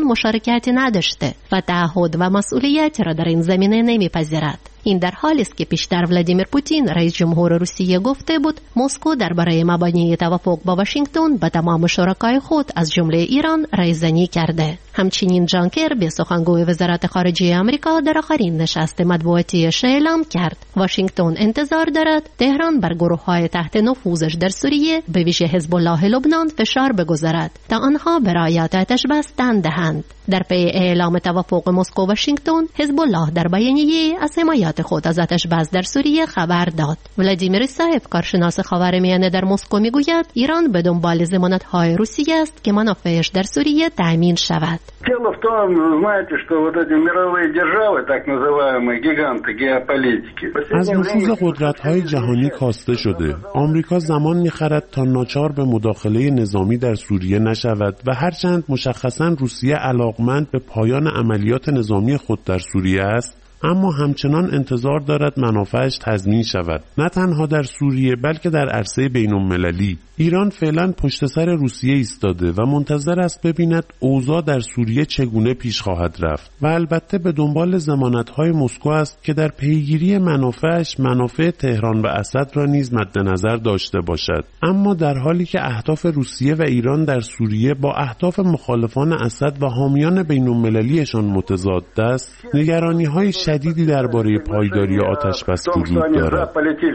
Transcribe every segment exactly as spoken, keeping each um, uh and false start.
مشارکتی نداشته و تعهد و مسئولیت را در این زمینه نمیپذیرد. این در حالی است که پیشتر ولادیمیر پوتین رئیس جمهور روسیه گفته بود مسکو درباره مبانی توافق با واشنگتن به تمام شرکای خود از جمله ایران رایزنی کرده. همچنین جان کربی سخنگوی وزارت خارجه آمریکا در آخرین نشست مطبوعاتی اعلام کرد واشنگتن انتظار دارد تهران بر گروه‌های تحت نفوذش در سوریه به ویژه حزب الله لبنان فشار بگذارد تا آنها به رعایت آتش بس تن دهند. در پی اعلام توافق مسکو و واشنگتن حزب الله در بیانیه از حمایت خود از آتش بس در سوریه خبر داد. ولادیمیر سایف کارشناس خاورمیانه در مسکو میگوید ایران به دنبال ضمانت‌های روسیه است که منافعش در سوریه تأمین شود. Дело в том, знаете, что вот эти мировые державы, так называемые гиганты геополитики. از نفوذ قدرت‌های جهانی کاسته شده. آمریکا زمان می‌خرد تا ناچار به مداخله نظامی در سوریه نشود و هرچند مشخصاً روسیه علاقمند به پایان عملیات نظامی خود در سوریه است، اما همچنان انتظار دارد منافعش تضمین شود، نه تنها در سوریه بلکه در عرصه بین‌المللی. ایران فعلا پشت سر روسیه ایستاده و منتظر است ببیند اوضاع در سوریه چگونه پیش خواهد رفت و البته به دنبال ضمانت‌های مسکو است که در پیگیری منافعش منافع تهران و اسد را نیز مد نظر داشته باشد. اما در حالی که اهداف روسیه و ایران در سوریه با اهداف مخالفان اسد و حامیان بین‌المللیشان متضاد است، نگرانی‌های شدیدی درباره پایداری آتش بس وجود دارد.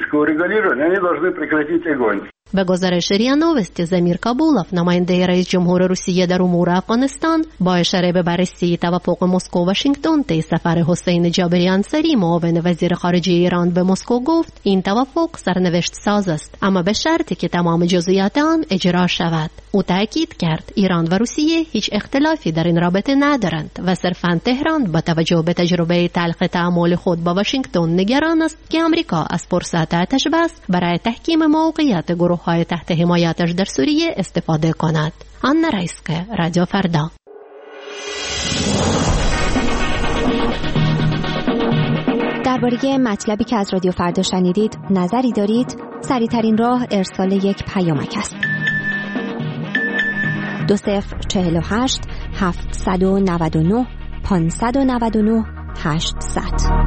به گزارش ریا نوستی زمیر کابولوف نماینده رئیس جمهور روسیه در امور افغانستان با اشاره به بررسی توافق مسکو و واشنگتن طی سفر حسین جابری انصاری معاون وزیر خارجه ایران به مسکو گفت این توافق سرنوشت ساز است اما به شرطی که تمام جزئیات آن اجرا شود. او تاکید کرد ایران و روسیه هیچ اختلافی در این رابطه ندارند و صرفاً تهران با توجه به تجربه تلخ تعامل خود با واشنگتن نگران است که آمریکا از فرصت آتش بس برای تحکیم موقعیت گروه های تحت حمایتش در سوریه استفاده کند. آنا رایسکه، رادیو فردا. درباره مطلبی که از رادیو فردا شنیدید نظری دارید؟ سریع‌ترین راه ارسال یک پیامک است. دو صفر چهل و هشت هفتصد و نود و نه پانصد و نود و نه هشتصد.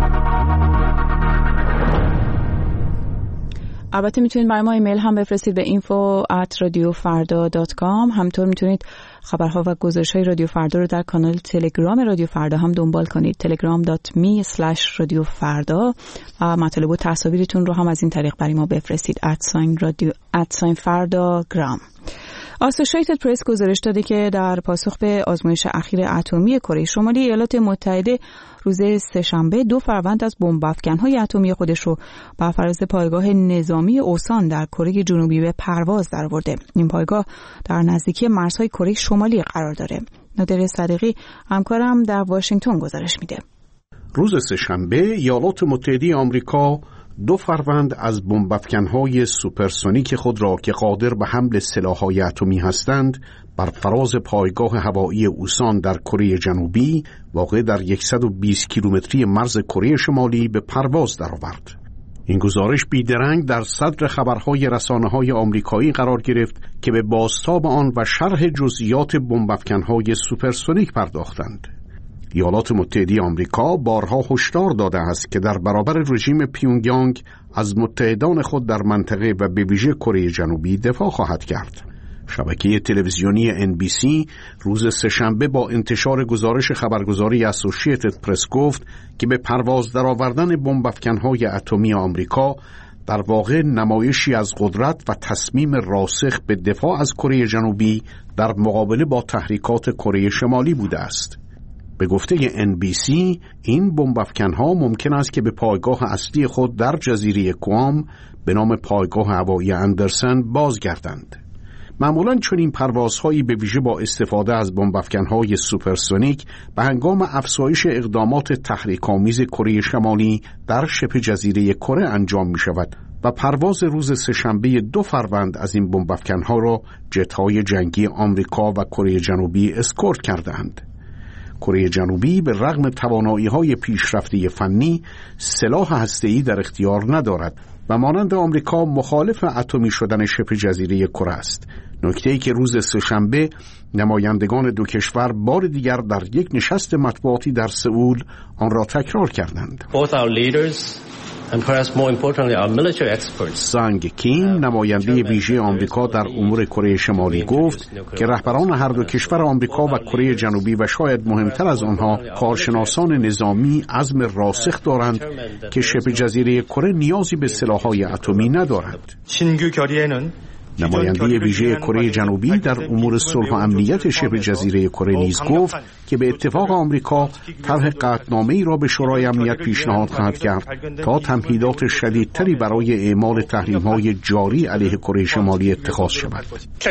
البته میتونید برای ما ایمیل هم بفرستید به اینفو ات رادیو فردا دات کام. همطور میتونید خبرها و گزارش‌های رادیو فردا رو در کانال تلگرام رادیو فردا هم دنبال کنید. تلگرام دات می اسلش رادیو فردا و مطالب و تصاویرتون رو هم از این طریق برای ما بفرستید. ادساین رادیو ادساین فردا گرام. آسوشیتد پرس گزارش داده که در پاسخ به آزمایش اخیر اتمی کره شمالی، ایالات متحده روز سه‌شنبه دو فروند از بمب افکن‌های اتمی خودش رو بر فراز پایگاه نظامی اوسان در کره جنوبی به پرواز درآورده. این پایگاه در نزدیکی مرزهای کره شمالی قرار داره. نادر صدیقی همکارم در واشنگتن گزارش میده. روز سه‌شنبه ایالات متحده آمریکا دو فروند از بمب افکن‌های سوپرسونیک خود را که قادر به حمل سلاح‌های اتمی هستند بر فراز پایگاه هوایی اوسان در کره جنوبی واقع در صد و بیست کیلومتری مرز کره شمالی به پرواز درآورد. این گزارش بیدرنگ در صدر خبرهای رسانه‌های آمریکایی قرار گرفت که به بازتاب آن و شرح جزئیات بمب افکن‌های سوپرسونیک پرداختند. ایالات متحده آمریکا بارها هشدار داده است که در برابر رژیم پیونگیانگ از متحدان خود در منطقه و به ویژه کره جنوبی دفاع خواهد کرد. شبکه تلویزیونی ان بی سی روز سه‌شنبه با انتشار گزارش خبرگزاری اسوسییتد پرس گفت که به پرواز درآوردن بمب افکن‌های اتمی آمریکا در واقع نمایشی از قدرت و تصمیم راسخ به دفاع از کره جنوبی در مقابله با تحریکات کره شمالی بوده است. به گفته ان بی سی این بمب افکن‌ها ممکن است که به پایگاه اصلی خود در جزیره کوام به نام پایگاه هوایی اندرسن بازگردند. معمولاً چنین پروازهایی به ویژه با استفاده از بمب افکن‌های سوپرسونیک به هنگام افزایش اقدامات تحریک‌آمیز کره شمالی در شبه جزیره کره انجام می‌شود و پرواز روز سه‌شنبه دو فروند از این بمب افکن‌ها را جت‌های جنگی آمریکا و کره جنوبی اسکورت کردند. کره جنوبی به رغم توانایی‌های پیشرفته فنی سلاح هسته‌ای در اختیار ندارد و مانند آمریکا مخالف اتمی شدن شبه جزیره کره است. نکته‌ای که روز سه‌شنبه نمایندگان دو کشور بار دیگر در یک نشست مطبوعاتی در سئول آن را تکرار کردند. سانگ کیم نماینده ویژه آمریکا در امور کره شمالی گفت که رهبران هر دو کشور آمریکا و کره جنوبی و شاید مهمتر از آنها کارشناسان نظامی عزم راسخ دارند که شبه جزیره کره نیازی به سلاح‌های اتمی ندارد. نماینده ویژه کره جنوبی در امور صلح و امنیت شبه جزیره کره نیز گفت که به اتفاق آمریکا طرح قطعنامه‌ای را به شورای امنیت پیشنهاد خواهد کرد تا تمهیدات شدیدتری برای اعمال تحریم‌های جاری علیه کره شمالی اتخاذ شود.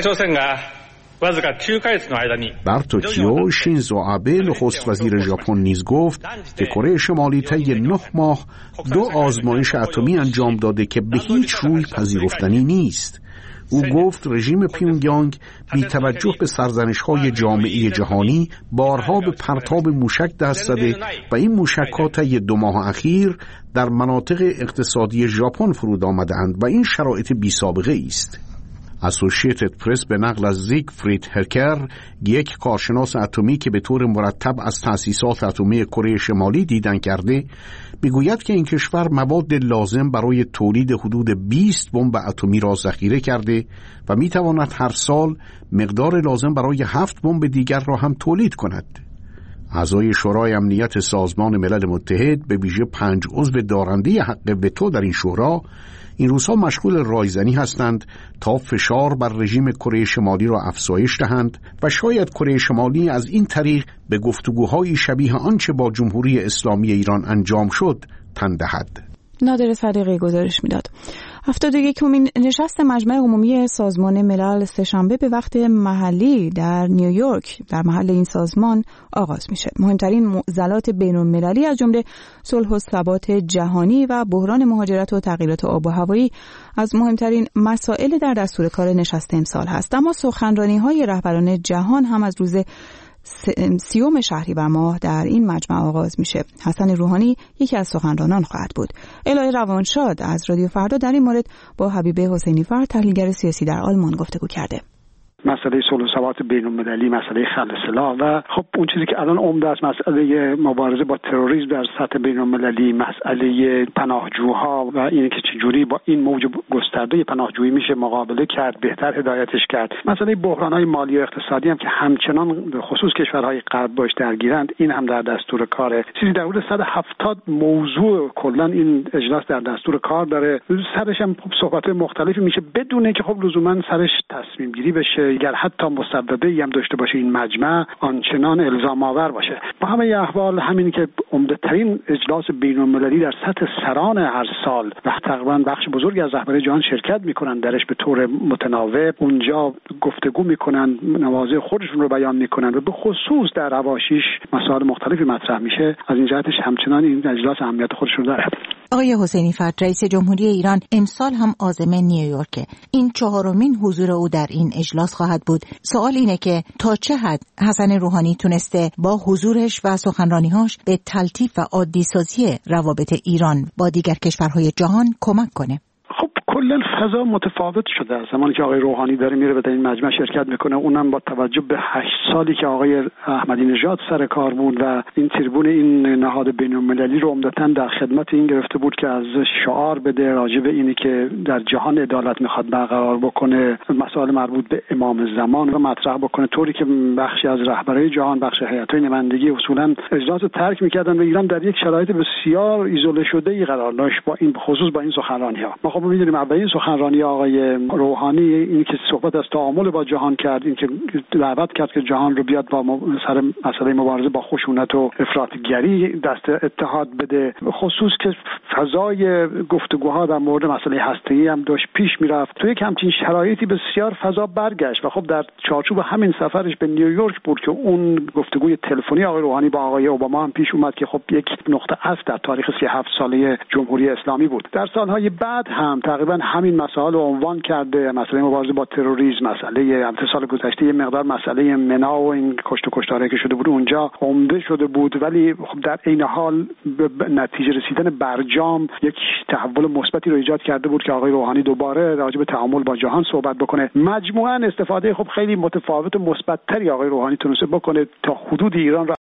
بر توکیو شینزو آبه نخست وزیر ژاپن نیز گفت که کره شمالی طی نه ماه دو آزمایش اتمی انجام داده که به هیچ روی پذیرفتنی نیست. او گفت رژیم پیونگیانگ بی توجه به سرزنش‌های جامعه جهانی بارها به پرتاب موشک دست زده و این موشک‌ها طی دو ماه اخیر در مناطق اقتصادی ژاپن فرود آمده‌اند و این شرایط بی سابقه است. اسوسییتد پرس به نقل از زیگفرید هرکر، یک کارشناس اتمی که به طور مرتب از تأسیسات اتمی کره شمالی دیدن کرده، میگوید که این کشور مواد لازم برای تولید حدود بیست بمب اتمی را ذخیره کرده و میتواند هر سال مقدار لازم برای هفت بمب دیگر را هم تولید کند. اعضای شورای امنیت سازمان ملل متحد به ویژه پنج عضو دارنده حق وتو در این شورا این روزها مشغول رایزنی هستند تا فشار بر رژیم کره شمالی را افزایش دهند و شاید کره شمالی از این طریق به گفتگوهای شبیه آنچه با جمهوری اسلامی ایران انجام شد تن دهد. نادر صدیقی گزارش میداد. هفتاد و یکمین نشست مجمع عمومی سازمان ملل سه‌شنبه به وقت محلی در نیویورک در محل این سازمان آغاز میشه. مهمترین معضلات بین‌المللی از جمله صلح و ثبات جهانی و بحران مهاجرت و تغییرات آب و هوایی از مهمترین مسائل در دستور کار نشست امسال هست. اما سخنرانی‌های رهبران جهان هم از روز سیوم شهریور ماه در این مجمع آغاز میشه. حسن روحانی یکی از سخنرانان خواهد بود. الهه روانشاد از رادیو فردا در این مورد با حبیب حسینی فر، تحلیلگر سیاسی در آلمان، گفتگو کرده. مسئله صلح و ثبات بین‌المللی، مسئله خلع سلاح و خب اون چیزی که الان عمده است مسئله مبارزه با تروریسم در سطح بین‌المللی، مسئله پناهجوها و اینه که چجوری با این موج گسترده پناهجویی میشه مقابله کرد، بهتر هدایتش کرد. مسئله بحران‌های مالی و اقتصادی هم که همچنان به خصوص کشورهای غرب باش درگیرند، این هم در دستور کاره. چیزی در حدود صد و هفتاد موضوع کلا این اجلاس در دستور کار داره. سرش هم صحبت‌های مختلفی میشه بدون اینکه خب لزوما سرش تصمیم گیری بشه، اگر حتی مسببه‌ای هم داشته باشه این مجمع آنچنان الزام آور باشه. با همه احوال همین که عمده‌ترین اجلاس بین‌المللی در سطح سران هر سال و تقریبا بخش بزرگی از رهبران جهان شرکت میکنن درش به طور متناوب، اونجا گفتگو میکنن، مواضع خودشون رو بیان میکنن و به خصوص در حواشیش مسائل مختلفی مطرح میشه. از این جهتش همچنان این اجلاس اهمیت خودش رو داره. آقای حسینی فر، رئیس جمهوری ایران امسال هم عازم نیویورک، این چهارمین حضور او در این اجلاس خواهد بود. سوال اینه که تا چه حد حسن روحانی تونسته با حضورش و سخنرانی‌هاش به تلطیف و عادی‌سازی روابط ایران با دیگر کشورهای جهان کمک کنه؟ خب کلا فضا متفاوت شده از زمانی که آقای روحانی داره میره به این مجمع شرکت میکنه، اونم با توجه به هشت سالی که آقای احمدی نژاد سر کار بود و این تریبون این نهاد بین‌المللی رو عمدتاً در خدمت این گرفته بود که از شعار بده راجع به اینی که در جهان عدالت میخواد برقرار بکنه، مسائل مربوط به امام زمان رو مطرح بکنه، طوری که بخشی از رهبران جهان، بخش هیئت‌های نمایندگی اصولاً اجلاس رو ترک میکردن و ایران در یک شرایط بسیار ایزوله شده‌ای قرار داشت با این خصوص با این سخنرانی‌ها. ما خب می‌دونیم اولین سخنرانی آقای روحانی این که صحبت از تعامل با جهان کرد، این که دعوت کرد که جهان رو بیاد با سر مسئله مبارزه با خشونت و افراطگری دست اتحاد بده، خصوص که فضای گفتگوها در مورد مسئله هسته‌ای هم داشت پیش میرفت. توی یک همچین شرایطی بسیار فضا برگشت و خب در چارچوب همین سفرش به نیویورک بود که اون گفتگوی تلفنی آقای روحانی با آقای اوباما هم پیش اومد که خب یک نقطه عطف در تاریخ سی و هفت ساله جمهوری اسلامی بود. در سالهای بعد هم تقریبا همین این مسائل رو عنوان کرده، مسئله مبارزه با تروریسم، مسئله سال گذشته یه مقدار مسئله منا و این کشت و کشتاری که شده بود اونجا عمده شده بود، ولی خب در عین حال به نتیجه رسیدن برجام یک تحول مثبتی رو ایجاد کرده بود که آقای روحانی دوباره راجع به تعامل با جهان صحبت بکنه. مجموعاً استفاده خب خیلی متفاوت و مثبت‌تری آقای روحانی تونسته بکنه تا حدود ایران را